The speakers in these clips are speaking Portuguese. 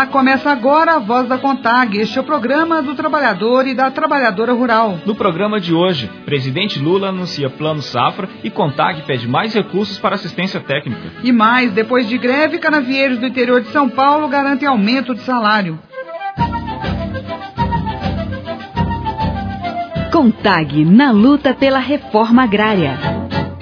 Olá, começa agora a Voz da CONTAG, este é o programa do trabalhador e da trabalhadora rural. No programa de hoje, presidente Lula anuncia Plano Safra e CONTAG pede mais recursos para assistência técnica. E mais, depois de greve, canavieiros do interior de São Paulo garantem aumento de salário. CONTAG na luta pela reforma agrária.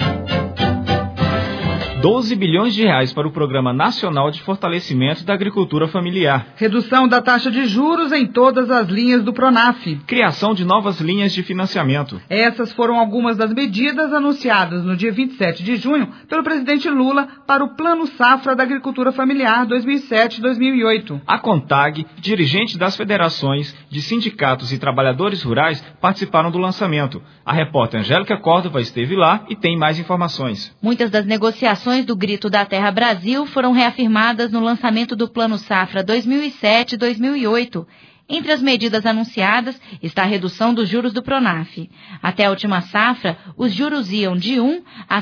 12 bilhões de reais para o Programa Nacional de Fortalecimento da Agricultura Familiar. Redução da taxa de juros em todas as linhas do PRONAF. Criação de novas linhas de financiamento. Essas foram algumas das medidas anunciadas no dia 27 de junho pelo presidente Lula para o Plano Safra da Agricultura Familiar 2007-2008. A CONTAG, dirigentes das federações, de sindicatos e trabalhadores rurais participaram do lançamento. A repórter Angélica Córdova esteve lá e tem mais informações. Muitas das negociações do Grito da Terra Brasil foram reafirmadas no lançamento do Plano Safra 2007-2008. Entre as medidas anunciadas está a redução dos juros do PRONAF. Até a última safra, os juros iam de 1% a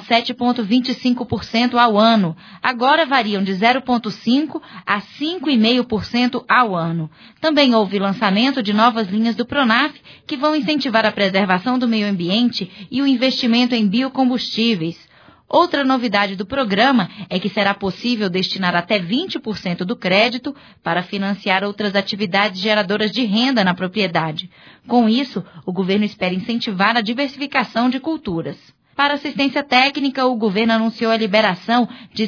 7,25% ao ano. Agora variam de 0,5% a 5,5% ao ano. Também houve lançamento de novas linhas do PRONAF que vão incentivar a preservação do meio ambiente e o investimento em biocombustíveis. Outra novidade do programa é que será possível destinar até 20% do crédito para financiar outras atividades geradoras de renda na propriedade. Com isso, o governo espera incentivar a diversificação de culturas. Para assistência técnica, o governo anunciou a liberação de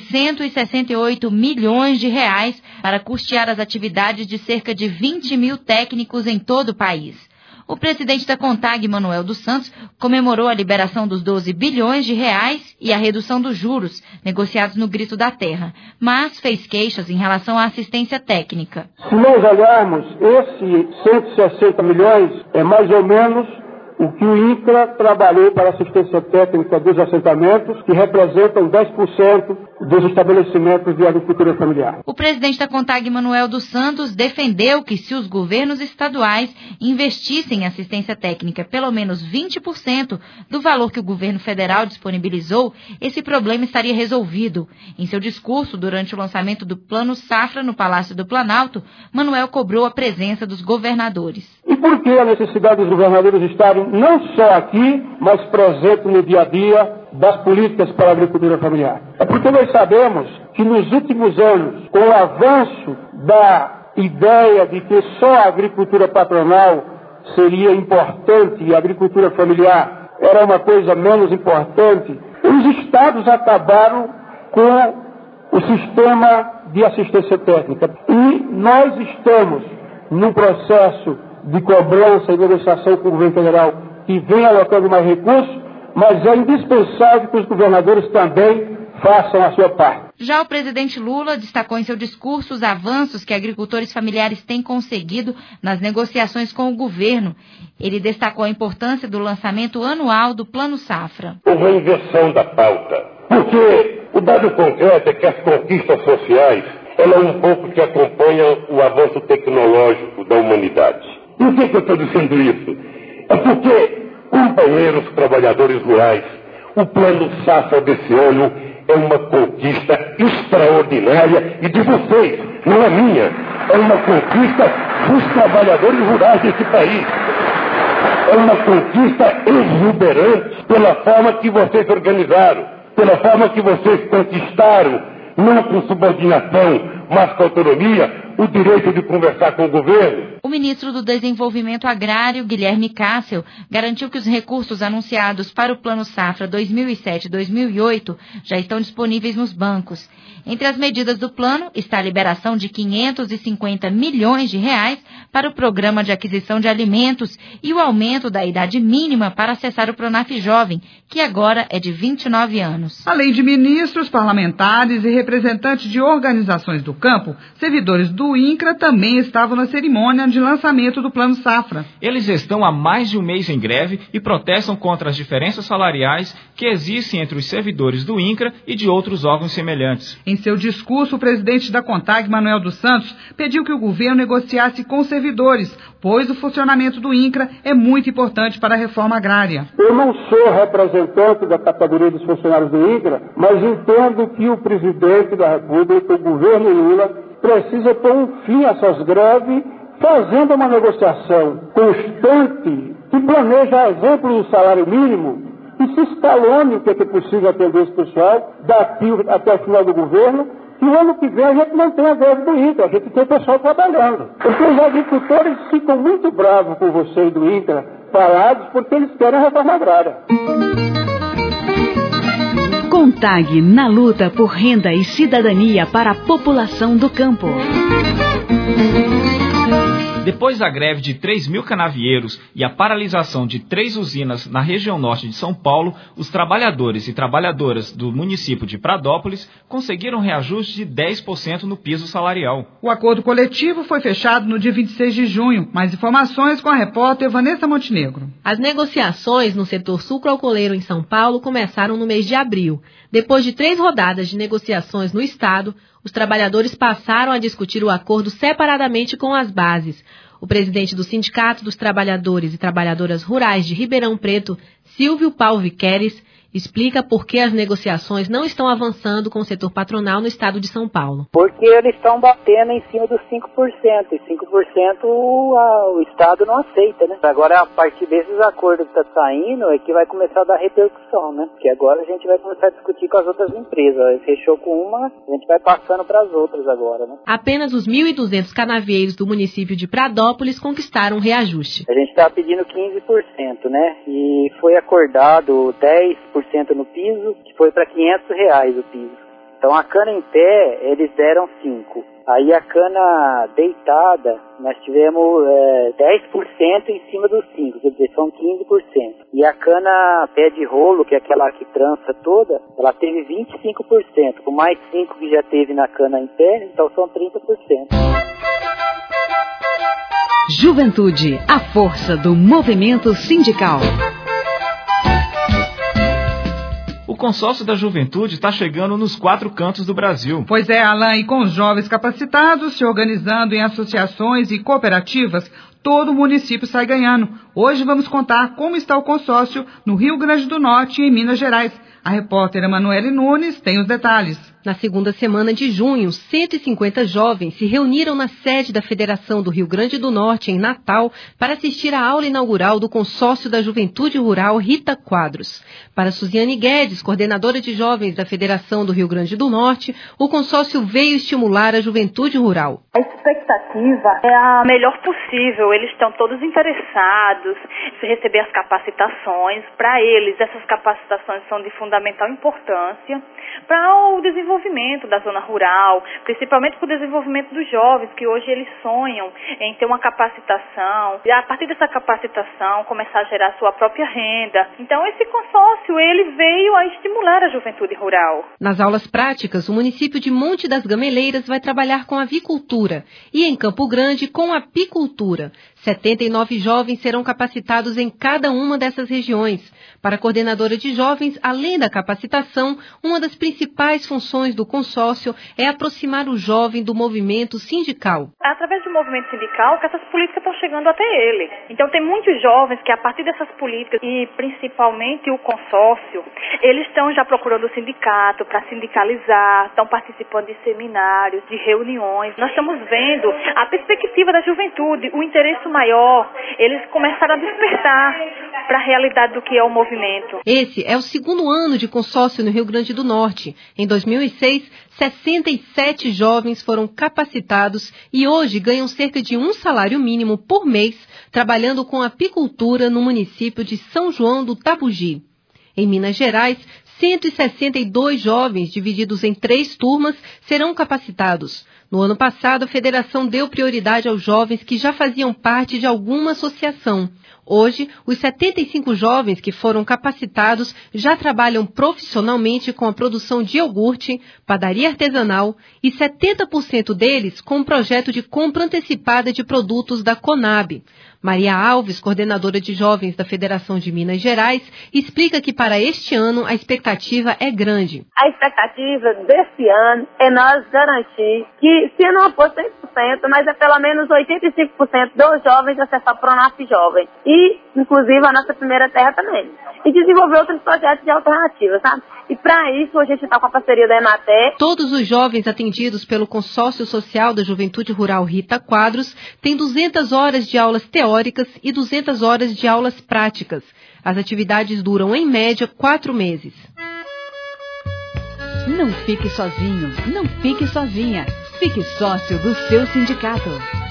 168 milhões de reais para custear as atividades de cerca de 20 mil técnicos em todo o país. O presidente da CONTAG, Manuel dos Santos, comemorou a liberação dos 12 bilhões de reais e a redução dos juros, negociados no Grito da Terra, mas fez queixas em relação à assistência técnica. Se nós olharmos, esse 160 milhões é mais ou menos o que o INCRA trabalhou para assistência técnica dos assentamentos, que representam 10% dos estabelecimentos de agricultura familiar. O presidente da CONTAG, Manuel dos Santos, defendeu que se os governos estaduais investissem em assistência técnica pelo menos 20% do valor que o governo federal disponibilizou, esse problema estaria resolvido. Em seu discurso, durante o lançamento do Plano Safra no Palácio do Planalto, Manuel cobrou a presença dos governadores. E por que a necessidade dos governadores estarem não só aqui, mas presentes no dia a dia das políticas para a agricultura familiar? É porque nós sabemos que nos últimos anos, com o avanço da ideia de que só a agricultura patronal seria importante e a agricultura familiar era uma coisa menos importante, os estados acabaram com o sistema de assistência técnica. E nós estamos num processo de cobrança e negociação com o governo federal que vem alocando mais recursos, mas é indispensável que os governadores também façam a sua parte. Já o presidente Lula destacou em seu discurso os avanços que agricultores familiares têm conseguido nas negociações com o governo. Ele destacou a importância do lançamento anual do Plano Safra. Houve uma inversão da pauta, porque o dado concreto é que as conquistas sociais, elas um pouco que acompanham o avanço tecnológico da humanidade. E por que eu estou dizendo isso? É porque, companheiros trabalhadores rurais, o Plano Safra desse ano é uma conquista extraordinária e de vocês, não é minha. É uma conquista dos trabalhadores rurais desse país. É uma conquista exuberante pela forma que vocês organizaram, pela forma que vocês conquistaram, não com subordinação, mas com autonomia, o direito de conversar com o governo. O ministro do Desenvolvimento Agrário, Guilherme Cássio, garantiu que os recursos anunciados para o Plano Safra 2007-2008 já estão disponíveis nos bancos. Entre as medidas do plano está a liberação de 550 milhões de reais para o Programa de Aquisição de Alimentos e o aumento da idade mínima para acessar o PRONAF Jovem, que agora é de 29 anos. Além de ministros, parlamentares e representantes de organizações do campo, servidores do INCRA também estavam na cerimônia de lançamento do Plano Safra. Eles estão há mais de um mês em greve e protestam contra as diferenças salariais que existem entre os servidores do INCRA e de outros órgãos semelhantes. Em seu discurso, o presidente da CONTAG, Manuel dos Santos, pediu que o governo negociasse com os servidores, pois o funcionamento do INCRA é muito importante para a reforma agrária. Eu não sou representante da categoria dos funcionários do INCRA, mas entendo que o presidente da República, o governo Lula, precisa pôr um fim a essas greves, fazendo uma negociação constante, que planeja, a exemplo do salário mínimo, e se escalone o que é possível atender esse pessoal daqui até o final do governo, e o ano que vem a gente não tem a greve do INCRA, a gente tem o pessoal trabalhando. Porque os agricultores ficam muito bravos com vocês do INCRA, parados, porque eles querem a reforma agrária. CONTAG na luta por renda e cidadania para a população do campo. Depois da greve de 3.000 canavieiros e a paralisação de 3 usinas na região norte de São Paulo, os trabalhadores e trabalhadoras do município de Pradópolis conseguiram reajuste de 10% no piso salarial. O acordo coletivo foi fechado no dia 26 de junho. Mais informações com a repórter Vanessa Montenegro. As negociações no setor sucroalcooleiro em São Paulo começaram no mês de abril. Depois de 3 rodadas de negociações no estado, os trabalhadores passaram a discutir o acordo separadamente com as bases. O presidente do Sindicato dos Trabalhadores e Trabalhadoras Rurais de Ribeirão Preto, Silvio Paulo Viqueres, explica por que as negociações não estão avançando com o setor patronal no estado de São Paulo. Porque eles estão batendo em cima dos 5%, e 5% o estado não aceita, né? Agora, a partir desses acordos que está saindo, é que vai começar a dar repercussão, né? Porque agora a gente vai começar a discutir com as outras empresas. Fechou com uma, a gente vai passando para as outras agora, né? Apenas os 1.200 canavieiros do município de Pradópolis conquistaram reajuste. A gente está pedindo 15%, né? E foi acordado 10% no piso, que foi para R$500 o piso. Então a cana em pé, eles deram 5%. Aí a cana deitada, nós tivemos 10% em cima dos 5%, quer dizer, são 15%. E a cana pé de rolo, que é aquela que trança toda, ela teve 25%, com mais 5% que já teve na cana em pé, então são 30%. Juventude, a força do movimento sindical. O consórcio da juventude está chegando nos 4 cantos do Brasil. Pois é, Alain, e com os jovens capacitados se organizando em associações e cooperativas, todo o município sai ganhando. Hoje vamos contar como está o consórcio no Rio Grande do Norte e em Minas Gerais. A repórter Emanuele Nunes tem os detalhes. Na segunda semana de junho, 150 jovens se reuniram na sede da Federação do Rio Grande do Norte, em Natal, para assistir à aula inaugural do Consórcio da Juventude Rural Rita Quadros. Para Suziane Guedes, coordenadora de jovens da Federação do Rio Grande do Norte, o consórcio veio estimular a juventude rural. A expectativa é a melhor possível. Eles estão todos interessados em receber as capacitações. Para eles, essas capacitações são de fundamental importância para o desenvolvimento da zona rural, principalmente para o desenvolvimento dos jovens, que hoje eles sonham em ter uma capacitação, e a partir dessa capacitação começar a gerar sua própria renda. Então esse consórcio, ele veio a estimular a juventude rural. Nas aulas práticas, o município de Monte das Gameleiras vai trabalhar com avicultura e em Campo Grande com apicultura. 79 jovens serão capacitados em cada uma dessas regiões. Para a coordenadora de jovens, além da capacitação, uma das principais funções do consórcio é aproximar o jovem do movimento sindical. Através do movimento sindical, que essas políticas estão chegando até ele. Então tem muitos jovens que a partir dessas políticas, e principalmente o consórcio, eles estão já procurando o sindicato para sindicalizar, estão participando de seminários, de reuniões. Nós estamos vendo a perspectiva da juventude, o interesse maior, eles começaram a despertar para a realidade do que é o movimento. Esse é o segundo ano de consórcio no Rio Grande do Norte. Em 2006, 67 jovens foram capacitados e hoje ganham cerca de um salário mínimo por mês, trabalhando com apicultura no município de São João do Tabugi. Em Minas Gerais, 162 jovens, divididos em 3 turmas, serão capacitados. No ano passado, a federação deu prioridade aos jovens que já faziam parte de alguma associação. Hoje, os 75 jovens que foram capacitados já trabalham profissionalmente com a produção de iogurte, padaria artesanal e 70% deles com um projeto de compra antecipada de produtos da Conab. Maria Alves, coordenadora de jovens da Federação de Minas Gerais, explica que para este ano a expectativa é grande. A expectativa desse ano é nós garantir que, se não for 100%, mas é pelo menos 85% dos jovens acessar o Pronaf Jovem. E e, inclusive, a nossa primeira terra também. E desenvolver outros projetos de alternativa, sabe? E para isso a gente está com a parceria da Emater. Todos os jovens atendidos pelo Consórcio Social da Juventude Rural Rita Quadros têm 200 horas de aulas teóricas e 200 horas de aulas práticas. As atividades duram, em média, 4 meses. Não fique sozinho, não fique sozinha. Fique sócio do seu sindicato.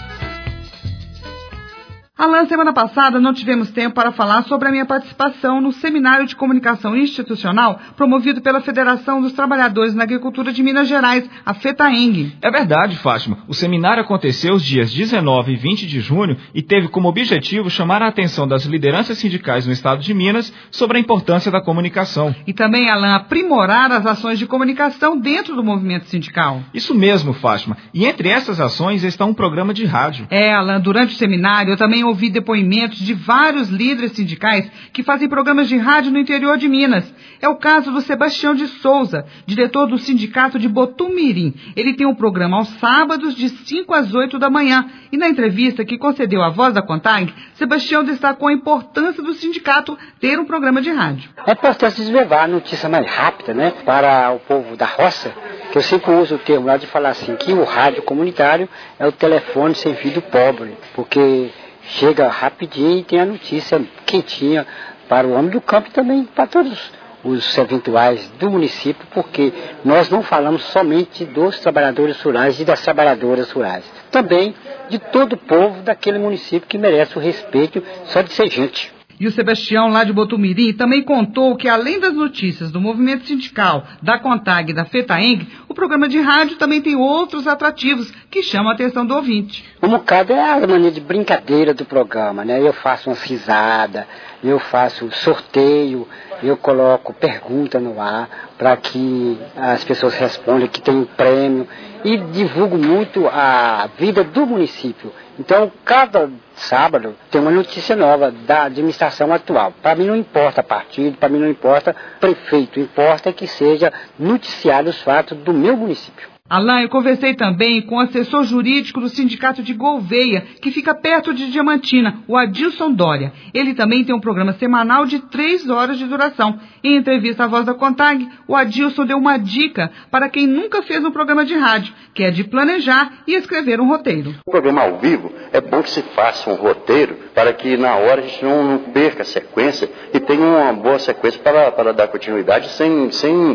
Alan, semana passada não tivemos tempo para falar sobre a minha participação no Seminário de Comunicação Institucional promovido pela Federação dos Trabalhadores na Agricultura de Minas Gerais, a FETAENG. É verdade, Fátima. O seminário aconteceu os dias 19 e 20 de junho e teve como objetivo chamar a atenção das lideranças sindicais no estado de Minas sobre a importância da comunicação. E também, Alan, aprimorar as ações de comunicação dentro do movimento sindical. Isso mesmo, Fátima. E entre essas ações está um programa de rádio. Alan, durante o seminário eu também ouvi depoimentos de vários líderes sindicais que fazem programas de rádio no interior de Minas. É o caso do Sebastião de Souza, diretor do sindicato de Botumirim. Ele tem um programa aos sábados de 5 às 8 da manhã. E na entrevista que concedeu à Voz da CONTAG, Sebastião destacou a importância do sindicato ter um programa de rádio. É importante levar a notícia mais rápida, né, para o povo da roça, que eu sempre uso o termo lá de falar assim, que o rádio comunitário é o telefone sem fio do pobre, porque chega rapidinho e tem a notícia quentinha para o homem do campo e também para todos os eventuais do município, porque nós não falamos somente dos trabalhadores rurais e das trabalhadoras rurais, também de todo o povo daquele município que merece o respeito só de ser gente. E o Sebastião, lá de Botumirim, também contou que, além das notícias do movimento sindical, da CONTAG e da FETAENG, o programa de rádio também tem outros atrativos que chamam a atenção do ouvinte. Um bocado é a maneira de brincadeira do programa, né? Eu faço uma risada, eu faço sorteio, eu coloco pergunta no ar para que as pessoas respondam que tem um prêmio e divulgo muito a vida do município. Então, cada sábado tem uma notícia nova da administração atual. Para mim não importa partido, para mim não importa prefeito, importa que seja noticiado os fatos do meu município. Alan, eu conversei também com o assessor jurídico do Sindicato de Gouveia, que fica perto de Diamantina, o Adilson Dória. Ele também tem um programa semanal de 3 horas de duração. Em entrevista à Voz da CONTAG, o Adilson deu uma dica para quem nunca fez um programa de rádio, que é de planejar e escrever um roteiro. O programa ao vivo é bom que se faça um roteiro para que na hora a gente não perca a sequência e tenha uma boa sequência para dar continuidade sem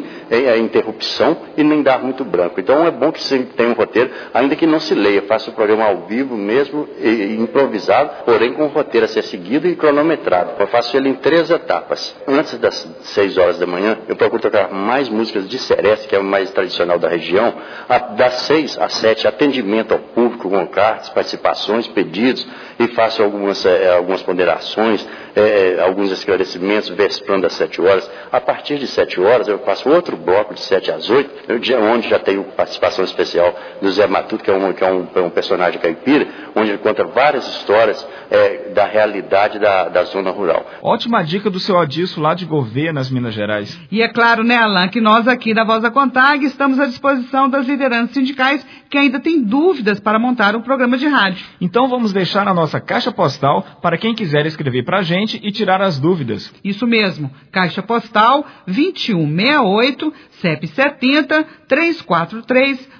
interrupção e nem dar muito branco. Então é bom que sempre tenha um roteiro, ainda que não se leia, faça o programa ao vivo mesmo, improvisado, porém com um roteiro a ser seguido e cronometrado. Eu faço ele em 3 etapas. Antes das 6 horas da manhã, eu procuro tocar mais músicas de sereste, que é o mais tradicional da região. Das 6 às 7, atendimento ao público com cartas, participações, pedidos, e faço algumas ponderações, alguns esclarecimentos, versando às 7 horas. A partir de 7 horas, eu faço outro bloco de 7 às 8, onde já tenho participação especial do Zé Matuto, que é um personagem caipira, onde ele conta várias histórias da realidade da zona rural. Ótima dica do seu Adilson lá de Gouveia, nas Minas Gerais. E é claro, né, Alan, que nós aqui da Voz da CONTAG estamos à disposição das lideranças sindicais que ainda têm dúvidas para montar um programa de rádio. Então vamos deixar a nossa caixa postal para quem quiser escrever para a gente e tirar as dúvidas. Isso mesmo, caixa postal 2168, CEP 70 343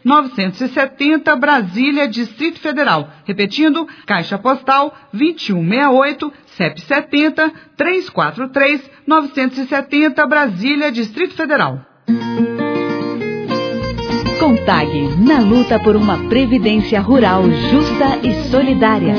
970, Brasília, Distrito Federal. Repetindo, caixa postal 2168, CEP 70 343 970, Brasília, Distrito Federal. CONTAG, na luta por uma previdência rural justa e solidária.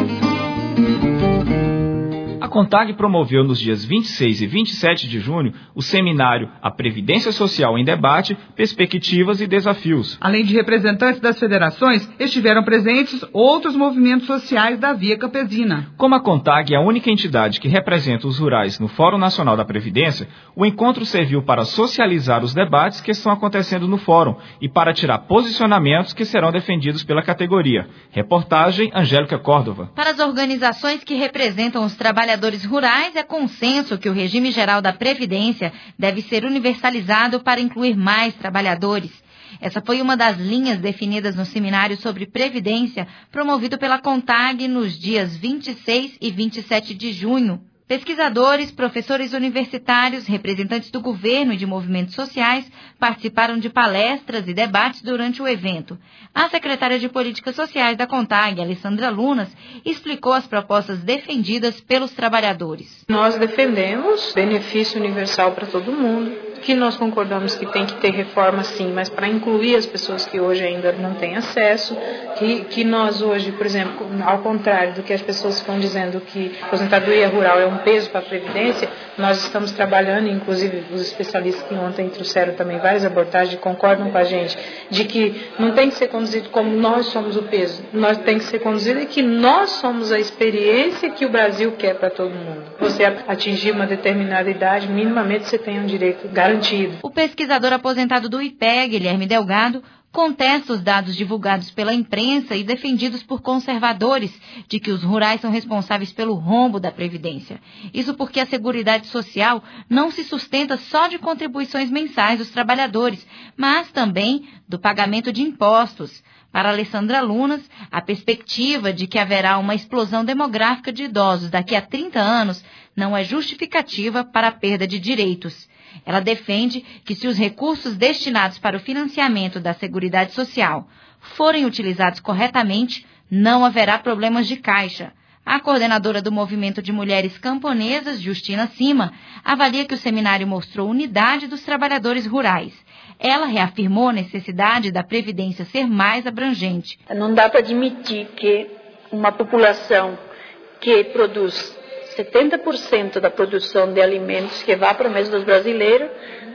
A CONTAG promoveu nos dias 26 e 27 de junho o seminário A Previdência Social em Debate, Perspectivas e Desafios. Além de representantes das federações, estiveram presentes outros movimentos sociais da Via Campesina. Como a CONTAG é a única entidade que representa os rurais no Fórum Nacional da Previdência, o encontro serviu para socializar os debates que estão acontecendo no fórum e para tirar posicionamentos que serão defendidos pela categoria. Reportagem Angélica Córdova. Para as organizações que representam os trabalhadores rurais, é consenso que o regime geral da Previdência deve ser universalizado para incluir mais trabalhadores. Essa foi uma das linhas definidas no seminário sobre Previdência, promovido pela CONTAG nos dias 26 e 27 de junho. Pesquisadores, professores universitários, representantes do governo e de movimentos sociais participaram de palestras e debates durante o evento. A secretária de Políticas Sociais da CONTAG, Alessandra Lunas, explicou as propostas defendidas pelos trabalhadores. Nós defendemos benefício universal para todo mundo, que nós concordamos que tem que ter reforma sim, mas para incluir as pessoas que hoje ainda não têm acesso, que nós hoje, por exemplo, ao contrário do que as pessoas estão dizendo que a aposentadoria rural é um peso para a Previdência, nós estamos trabalhando, inclusive os especialistas que ontem trouxeram também várias abordagens concordam com a gente, de que não tem que ser conduzido como nós somos o peso, nós tem que ser conduzido e que nós somos a experiência que o Brasil quer para todo mundo. Você atingir uma determinada idade, minimamente você tem um direito garantido. O pesquisador aposentado do IPE, Guilherme Delgado, contesta os dados divulgados pela imprensa e defendidos por conservadores de que os rurais são responsáveis pelo rombo da Previdência. Isso porque a Seguridade Social não se sustenta só de contribuições mensais dos trabalhadores, mas também do pagamento de impostos. Para Alessandra Lunas, a perspectiva de que haverá uma explosão demográfica de idosos daqui a 30 anos não é justificativa para a perda de direitos. Ela defende que se os recursos destinados para o financiamento da Seguridade Social forem utilizados corretamente, não haverá problemas de caixa. A coordenadora do Movimento de Mulheres Camponesas, Justina Cima, avalia que o seminário mostrou unidade dos trabalhadores rurais. Ela reafirmou a necessidade da Previdência ser mais abrangente. Não dá para admitir que uma população que produz 70% da produção de alimentos que vá para a mesa dos brasileiros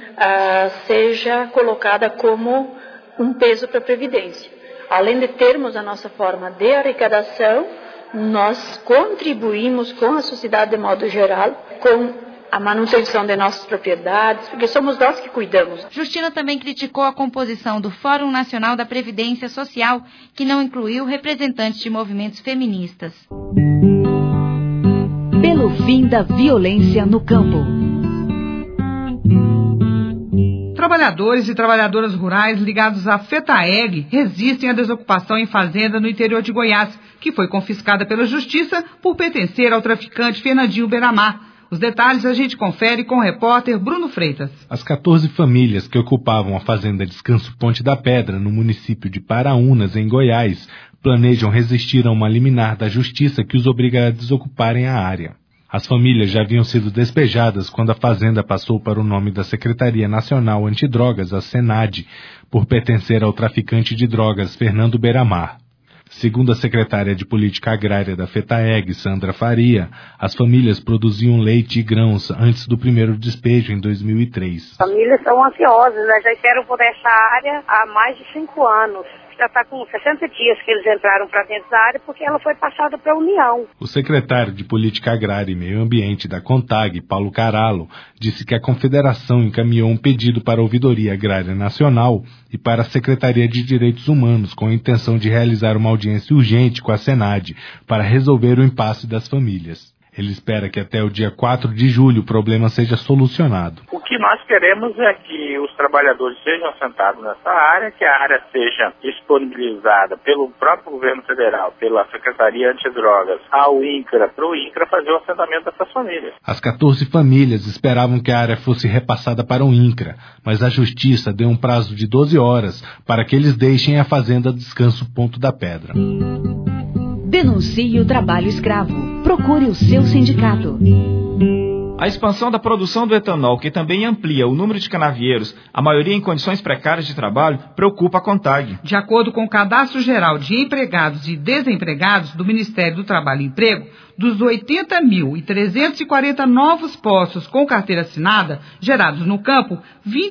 seja colocada como um peso para a Previdência. Além de termos a nossa forma de arrecadação, nós contribuímos com a sociedade de modo geral, com a manutenção de nossas propriedades, porque somos nós que cuidamos. Justina também criticou a composição do Fórum Nacional da Previdência Social, que não incluiu representantes de movimentos feministas. Pelo fim da violência no campo. Trabalhadores e trabalhadoras rurais ligados à FETAEG resistem à desocupação em fazenda no interior de Goiás, que foi confiscada pela Justiça por pertencer ao traficante Fernandinho Beiramar. Os detalhes a gente confere com o repórter Bruno Freitas. As 14 famílias que ocupavam a fazenda Descanso Ponte da Pedra, no município de Paraúnas, em Goiás, planejam resistir a uma liminar da Justiça que os obriga a desocuparem a área. As famílias já haviam sido despejadas quando a fazenda passou para o nome da Secretaria Nacional Antidrogas, a SENAD, por pertencer ao traficante de drogas Fernando Beiramar. Segundo a secretária de Política Agrária da FETAEG, Sandra Faria, as famílias produziam leite e grãos antes do primeiro despejo em 2003. As famílias são ansiosas, né? Já esperam por essa área há mais de 5 anos. Já está com 60 dias que eles entraram para dentro da área porque ela foi passada para a União. O secretário de Política Agrária e Meio Ambiente da CONTAG, Paulo Caralo, disse que a Confederação encaminhou um pedido para a Ouvidoria Agrária Nacional e para a Secretaria de Direitos Humanos com a intenção de realizar uma audiência urgente com a SENAD para resolver o impasse das famílias. Ele espera que até o dia 4 de julho o problema seja solucionado. O que nós queremos é que os trabalhadores sejam assentados nessa área, que a área seja disponibilizada pelo próprio governo federal, pela Secretaria Antidrogas, ao INCRA, para o INCRA fazer o assentamento dessas famílias. As 14 famílias esperavam que a área fosse repassada para o INCRA, mas a Justiça deu um prazo de 12 horas para que eles deixem a fazenda Descanso Ponto da Pedra. Denuncie o trabalho escravo. Procure o seu sindicato. A expansão da produção do etanol, que também amplia o número de canavieiros, a maioria em condições precárias de trabalho, preocupa a CONTAG. De acordo com o Cadastro Geral de Empregados e Desempregados do Ministério do Trabalho e Emprego, dos 80.340 novos postos com carteira assinada gerados no campo,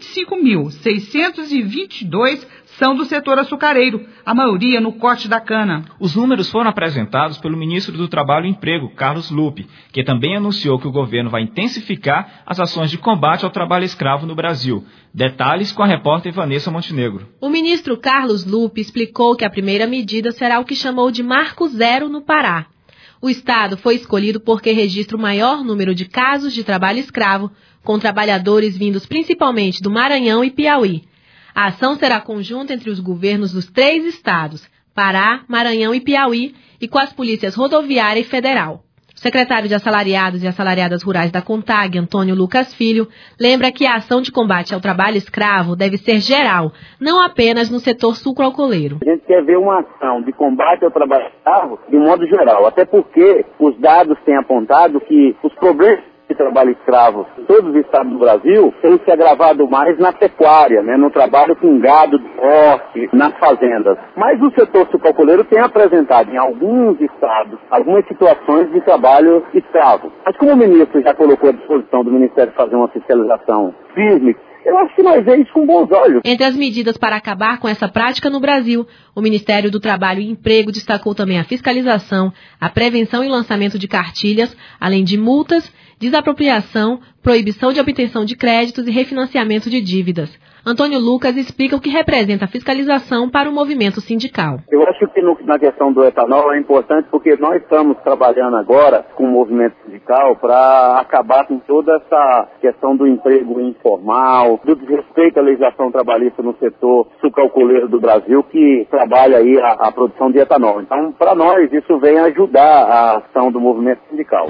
25.622 são do setor açucareiro, a maioria no corte da cana. Os números foram apresentados pelo ministro do Trabalho e Emprego, Carlos Lupe, que também anunciou que o governo vai intensificar as ações de combate ao trabalho escravo no Brasil. Detalhes com a repórter Vanessa Montenegro. O ministro Carlos Lupe explicou que a primeira medida será o que chamou de Marco Zero no Pará. O estado foi escolhido porque registra o maior número de casos de trabalho escravo, com trabalhadores vindos principalmente do Maranhão e Piauí. A ação será conjunta entre os governos dos 3 estados, Pará, Maranhão e Piauí, e com as polícias rodoviária e federal. O secretário de Assalariados e Assalariadas Rurais da CONTAG, Antônio Lucas Filho, lembra que a ação de combate ao trabalho escravo deve ser geral, não apenas no setor sucroalcooleiro. A gente quer ver uma ação de combate ao trabalho escravo de modo geral, até porque os dados têm apontado que os problemas de trabalho escravo em todos os estados do Brasil tem se agravado mais na pecuária, né, no trabalho com gado de corte, nas fazendas. Mas o setor sucroalcooleiro tem apresentado em alguns estados algumas situações de trabalho escravo. Mas como o ministro já colocou à disposição do Ministério fazer uma fiscalização firme, eu acho que nós vemos isso com bons olhos. Entre as medidas para acabar com essa prática no Brasil, o Ministério do Trabalho e Emprego destacou também a fiscalização, a prevenção e lançamento de cartilhas, além de multas, desapropriação, proibição de obtenção de créditos e refinanciamento de dívidas. Antônio Lucas explica o que representa a fiscalização para o movimento sindical. Eu acho que na questão do etanol é importante porque nós estamos trabalhando agora com o movimento sindical para acabar com toda essa questão do emprego informal, do desrespeito à legislação trabalhista no setor sucroalcooleiro do Brasil, que trabalha aí a produção de etanol. Então, para nós, isso vem ajudar a ação do movimento sindical.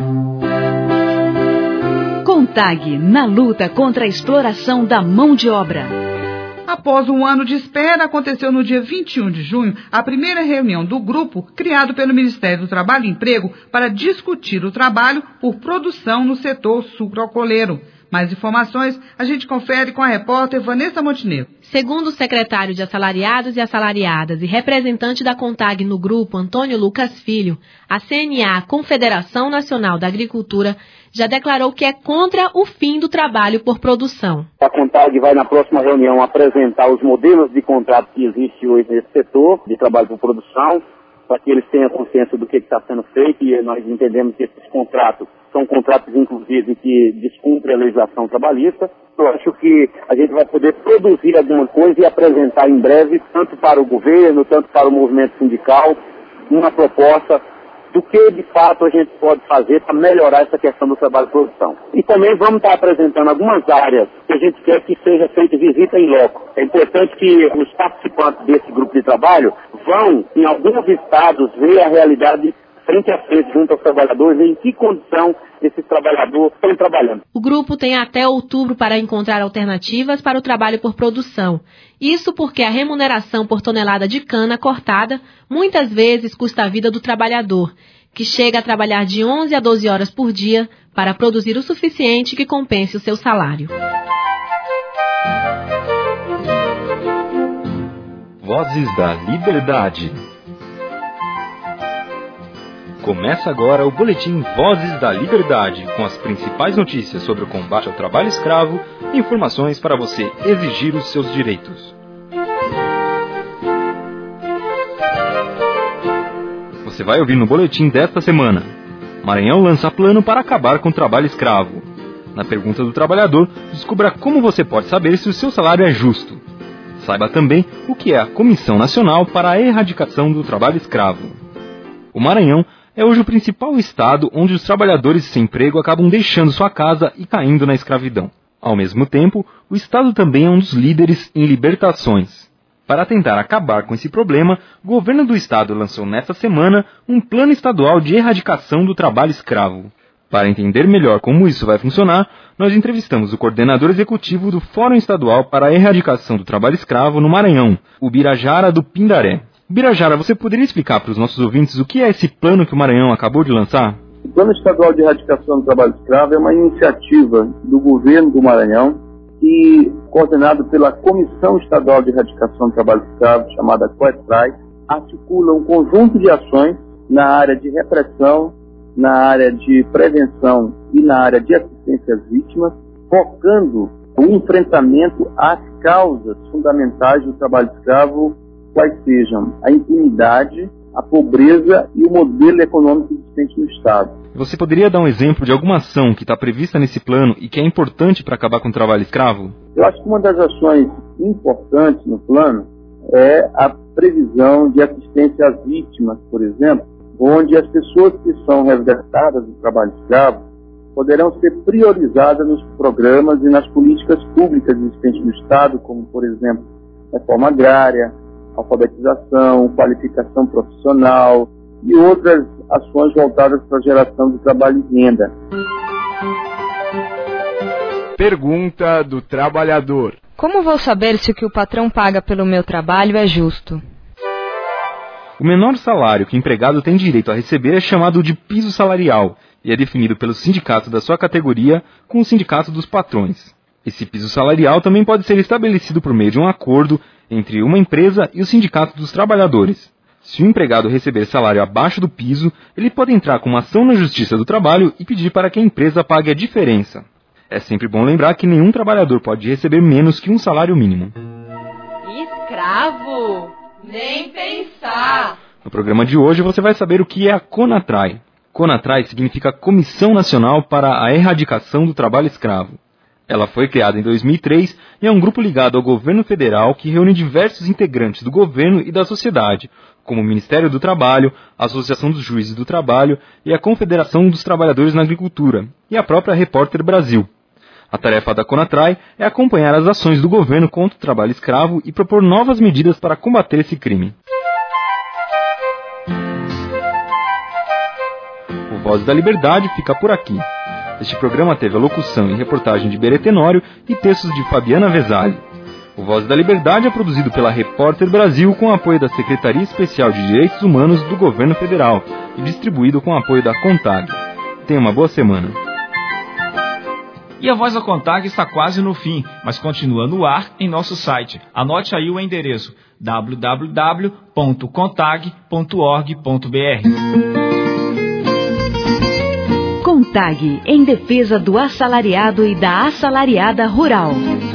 CONTAG, na luta contra a exploração da mão de obra. Após um ano de espera, aconteceu no dia 21 de junho a primeira reunião do grupo criado pelo Ministério do Trabalho e Emprego para discutir o trabalho por produção no setor sucroalcooleiro. Mais informações a gente confere com a repórter Vanessa Montenegro. Segundo o secretário de Assalariados e Assalariadas e representante da CONTAG no grupo, Antônio Lucas Filho, a CNA, Confederação Nacional da Agricultura, já declarou que é contra o fim do trabalho por produção. A CONTAG vai na próxima reunião apresentar os modelos de contrato que existem hoje nesse setor de trabalho por produção, para que eles tenham consciência do que está sendo feito, e nós entendemos que esses contratos são contratos, inclusive, que descumprem a legislação trabalhista. Eu acho que a gente vai poder produzir alguma coisa e apresentar em breve, tanto para o governo, tanto para o movimento sindical, uma proposta do que, de fato, a gente pode fazer para melhorar essa questão do trabalho de produção. E também vamos estar apresentando algumas áreas que a gente quer que seja feita visita em loco. É importante que os participantes desse grupo de trabalho vão, em alguns estados, ver a realidade frente a frente junto aos trabalhadores, em que condição esses trabalhadores estão trabalhando. O grupo tem até outubro para encontrar alternativas para o trabalho por produção. Isso porque a remuneração por tonelada de cana cortada muitas vezes custa a vida do trabalhador, que chega a trabalhar de 11 a 12 horas por dia para produzir o suficiente que compense o seu salário. Vozes da Liberdade. Começa agora o boletim Vozes da Liberdade, com as principais notícias sobre o combate ao trabalho escravo e informações para você exigir os seus direitos. Você vai ouvir no boletim desta semana. Maranhão lança plano para acabar com o trabalho escravo. Na pergunta do trabalhador, descubra como você pode saber se o seu salário é justo. Saiba também o que é a Comissão Nacional para a Erradicação do Trabalho Escravo. O Maranhão é hoje o principal estado onde os trabalhadores sem emprego acabam deixando sua casa e caindo na escravidão. Ao mesmo tempo, o estado também é um dos líderes em libertações. Para tentar acabar com esse problema, o governo do estado lançou nesta semana um plano estadual de erradicação do trabalho escravo. Para entender melhor como isso vai funcionar, nós entrevistamos o coordenador executivo do Fórum Estadual para a Erradicação do Trabalho Escravo no Maranhão, o Birajara do Pindaré. Birajara, você poderia explicar para os nossos ouvintes o que é esse plano que o Maranhão acabou de lançar? O Plano Estadual de Erradicação do Trabalho Escravo é uma iniciativa do governo do Maranhão e coordenado pela Comissão Estadual de Erradicação do Trabalho Escravo, chamada COETRAI, articula um conjunto de ações na área de repressão, na área de prevenção e na área de assistência às vítimas, focando o enfrentamento às causas fundamentais do trabalho escravo, quais sejam a impunidade, a pobreza e o modelo econômico existente no Estado. Você poderia dar um exemplo de alguma ação que está prevista nesse plano e que é importante para acabar com o trabalho escravo? Eu acho que uma das ações importantes no plano é a previsão de assistência às vítimas, por exemplo, onde as pessoas que são resgatadas do trabalho escravo poderão ser priorizadas nos programas e nas políticas públicas existentes no Estado, como, por exemplo, reforma agrária, alfabetização, qualificação profissional e outras ações voltadas para a geração de trabalho e renda. Pergunta do trabalhador. Como vou saber se o que o patrão paga pelo meu trabalho é justo? O menor salário que o empregado tem direito a receber é chamado de piso salarial e é definido pelo sindicato da sua categoria com o sindicato dos patrões. Esse piso salarial também pode ser estabelecido por meio de um acordo entre uma empresa e o sindicato dos trabalhadores. Se o empregado receber salário abaixo do piso, ele pode entrar com uma ação na Justiça do Trabalho e pedir para que a empresa pague a diferença. É sempre bom lembrar que nenhum trabalhador pode receber menos que um salário mínimo. Escravo? Nem pensar! No programa de hoje você vai saber o que é a CONATRAI. CONATRAI significa Comissão Nacional para a Erradicação do Trabalho Escravo. Ela foi criada em 2003 e é um grupo ligado ao governo federal que reúne diversos integrantes do governo e da sociedade, como o Ministério do Trabalho, a Associação dos Juízes do Trabalho e a Confederação dos Trabalhadores na Agricultura, e a própria Repórter Brasil. A tarefa da CONATRAI é acompanhar as ações do governo contra o trabalho escravo e propor novas medidas para combater esse crime. O Voz da Liberdade fica por aqui. Este programa teve a locução e reportagem de Berê Tenório e textos de Fabiana Vesali. O Voz da Liberdade é produzido pela Repórter Brasil com apoio da Secretaria Especial de Direitos Humanos do Governo Federal e distribuído com apoio da CONTAG. Tenha uma boa semana. E a Voz da CONTAG está quase no fim, mas continua no ar em nosso site. Anote aí o endereço www.contag.org.br. CONTAG, em defesa do assalariado e da assalariada rural.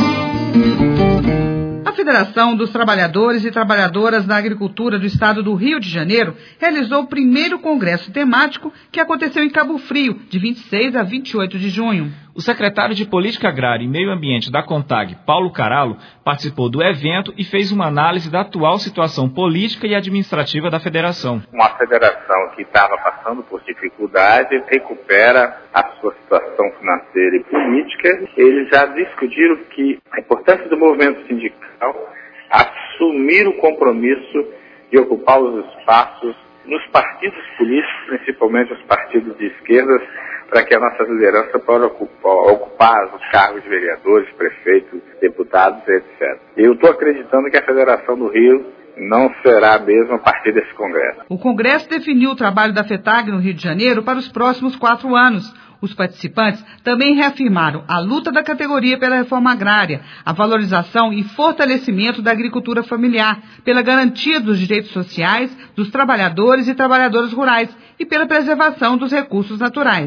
A Federação dos Trabalhadores e Trabalhadoras da Agricultura do Estado do Rio de Janeiro realizou o primeiro congresso temático que aconteceu em Cabo Frio, de 26 a 28 de junho. O secretário de Política Agrária e Meio Ambiente da CONTAG, Paulo Carallo, participou do evento e fez uma análise da atual situação política e administrativa da federação. Uma federação que estava passando por dificuldade recupera a sua situação financeira e política. Eles já discutiram que a importância do movimento sindical assumir o compromisso de ocupar os espaços nos partidos políticos, principalmente os partidos de esquerda, para que a nossa liderança possa ocupar os cargos de vereadores, prefeitos, deputados, etc. Eu estou acreditando que a Federação do Rio não será a mesma a partir desse congresso. O congresso definiu o trabalho da FETAG no Rio de Janeiro para os próximos 4 anos. Os participantes também reafirmaram a luta da categoria pela reforma agrária, a valorização e fortalecimento da agricultura familiar, pela garantia dos direitos sociais dos trabalhadores e trabalhadoras rurais e pela preservação dos recursos naturais.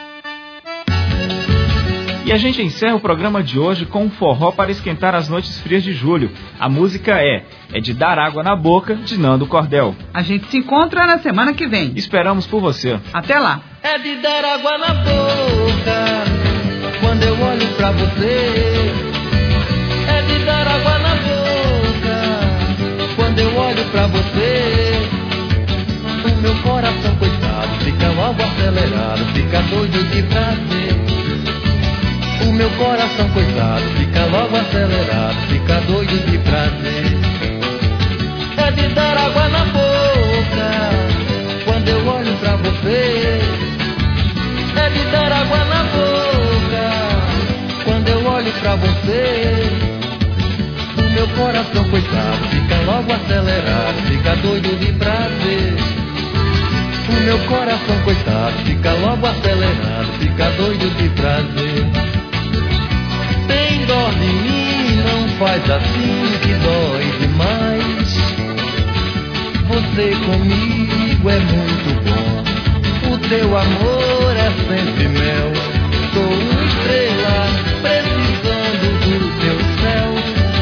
E a gente encerra o programa de hoje com um forró para esquentar as noites frias de julho. A música é de Dar Água na Boca, de Nando Cordel. A gente se encontra na semana que vem. Esperamos por você. Até lá. É de dar água na boca, quando eu olho pra você. É de dar água na boca, quando eu olho pra você. O meu coração, coitado, fica logo acelerado, fica doido de prazer. O meu coração, coitado, fica logo acelerado, fica doido de prazer. É de dar água na boca, quando eu olho pra você. É de dar água na boca, quando eu olho pra você. O meu coração, coitado, fica logo acelerado, fica doido de prazer. O meu coração, coitado, fica logo acelerado, fica doido de prazer. Tem dó de mim, não faz assim que dói demais. Você comigo é muito bom, o teu amor é sempre mel. Sou uma estrela precisando do teu céu.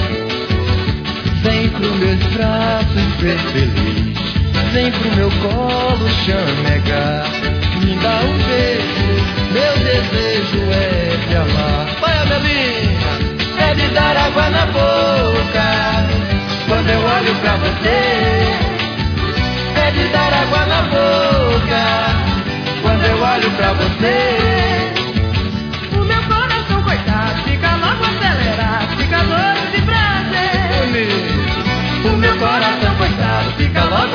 Vem pro meus braços ser feliz, vem pro meu colo chamegar. Me dá um beijo, meu desejo é te amar. Vai, minha amiga, é de dar água na boca, quando eu olho pra você. É de dar água na boca, quando eu olho pra você. O meu coração, coitado, fica logo acelerado, fica doido de prazer.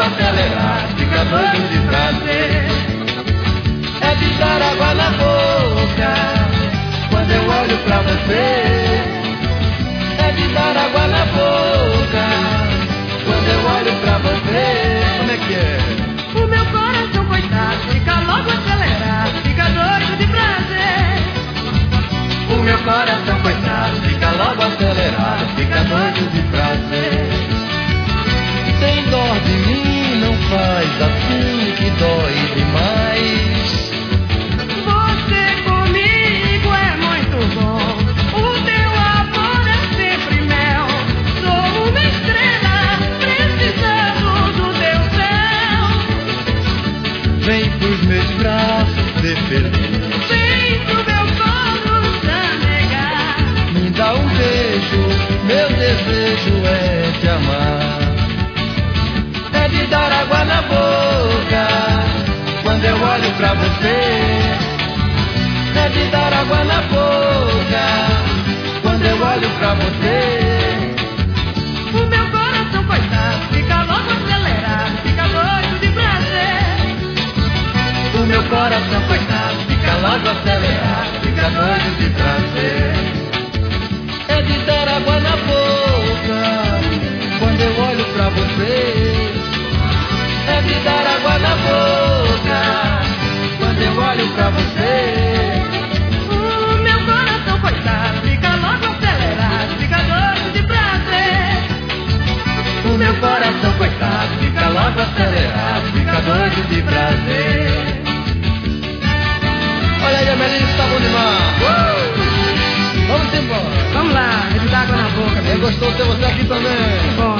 acelerado, fica doido de prazer. É de dar água na boca quando eu olho pra você. É de dar água na boca quando eu olho pra você. Como é que é? O meu coração, coitado, fica logo acelerado, fica doido de prazer. O meu coração, coitado, fica logo acelerado, fica doido de prazer. Tem dó de mim, não faz assim que dói demais. Você comigo é muito bom, o teu amor é sempre mel. Sou uma estrela precisando do teu céu. Vem pros meus braços ser feliz. Vem pro meu colo chamegar. Me dá um beijo, meu desejo é te amar. É de dar água na boca quando eu olho pra você. É de dar água na boca quando eu olho pra você. O meu coração, coitado, fica logo acelerado, fica doido de prazer. O meu coração, coitado, fica logo acelerado, fica doido de prazer. É de dar água na boca quando eu olho pra você. É de dar água na boca quando eu olho pra você. O meu coração, coitado, fica logo acelerado, fica doido de prazer. O meu coração, coitado, fica logo acelerado, fica doido de prazer. Olha aí, a Melissa, tá bom demais. Vamos embora. Vamos lá, é de dar água na boca. Gostou de ter você aqui também. Bom.